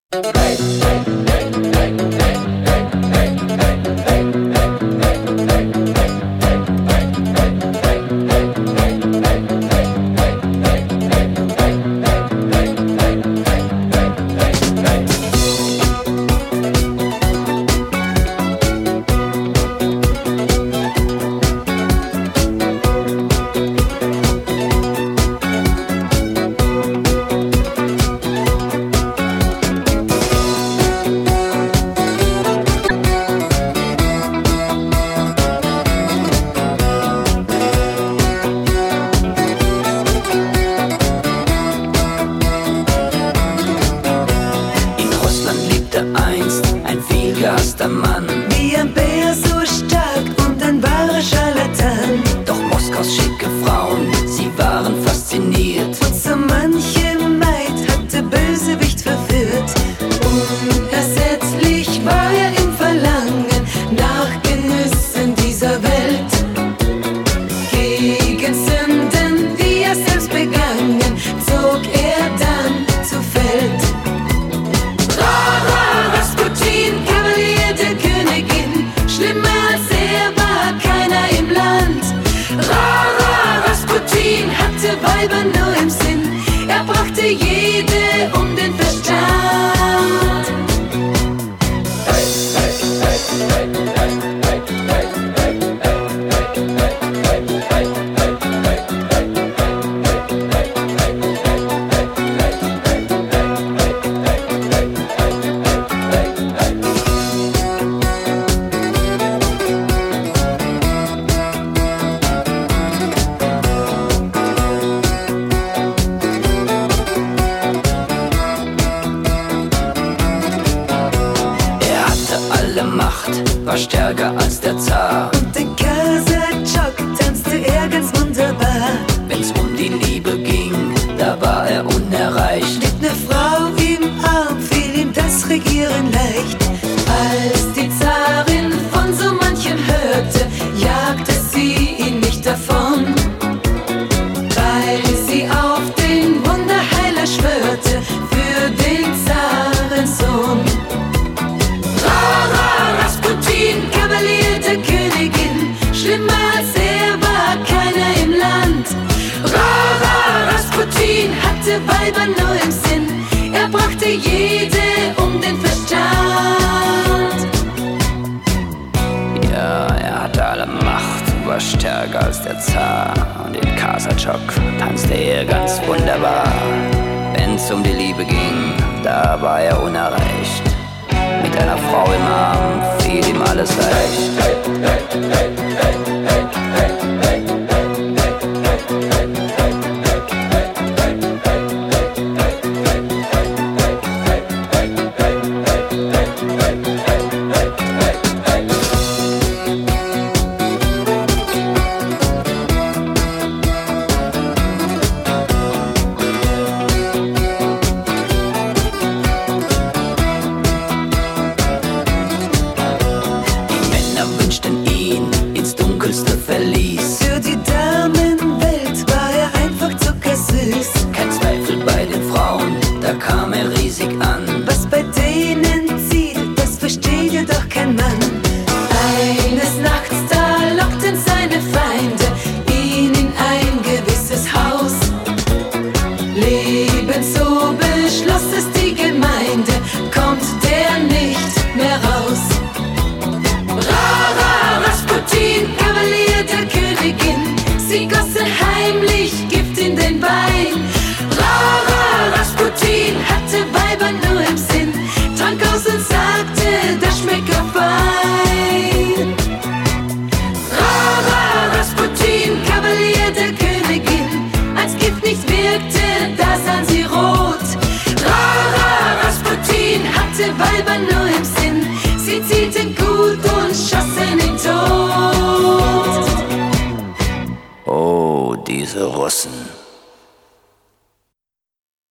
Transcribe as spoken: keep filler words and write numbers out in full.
Gehasster Mann, wie ein Bär so stark und ein wahrer Scharlatan. Doch Moskaus schicke Frauen, sie waren fasziniert. Und so manche Maid hat der Bösewicht verführt. Unersetzlich war er im Verlangen nach Genüssen dieser Welt. Gegen Sünden, die er selbst begangen, zog er dann zu Feld. Rara Rasputin, Kavalier der Königin, schlimmer als er war keiner im Land. Rara Rasputin hatte Weiber nur im Sinn, er brachte jede um den Verstand. Macht war stärker als der Zar. Und den Kasachok tanzte er ganz wunderbar. Wenn's um die Liebe ging, da war er unerreicht. Mit ner Frau im Arm fiel ihm das Regieren leicht. Als die Zarin von so manchem hörte, jagte sie ihn nicht davon, weil sie auf den Wunderheiler schwörte für den Zarensohn. Rara Rasputin, Kavalier der Königin, schlimmer als er war keiner im Land. Rara Rasputin hatte Weiber nur im Sinn, er brachte jede um den Verstand. Ja, er hatte alle Macht, war stärker als der Zar. Und in Kasachok tanzte er ganz wunderbar. Wenn's um die Liebe ging, da war er unerreicht. Mit einer Frau im Arm fiel ihm alles leicht. Verließ. Für die Damenwelt war er einfach zuckersüß. Kein Zweifel bei den Frauen, da kam er riesig an. Was bei denen zieht, das versteht ja doch kein Mann. Eines Nachts da lockten seine Feinde ihn in ein gewisses Haus. Lebenso beschloss es die Gemeinde, kommt der nicht mehr raus. Rara Rasputin, Kavalier der Königin, sie gossen heimlich Gift in den Wein. Rara Rasputin hatte Weiber nur im Sinn, trank aus und sagte, das schmeckt ja fein. Rara Rasputin, Kavalier der Königin, als Gift nicht wirkte, da sahen sie rot. Rara Rasputin hatte Weiber nur im Sinn, sie zielten gut und schossen ihn tot. Oh, diese Russen.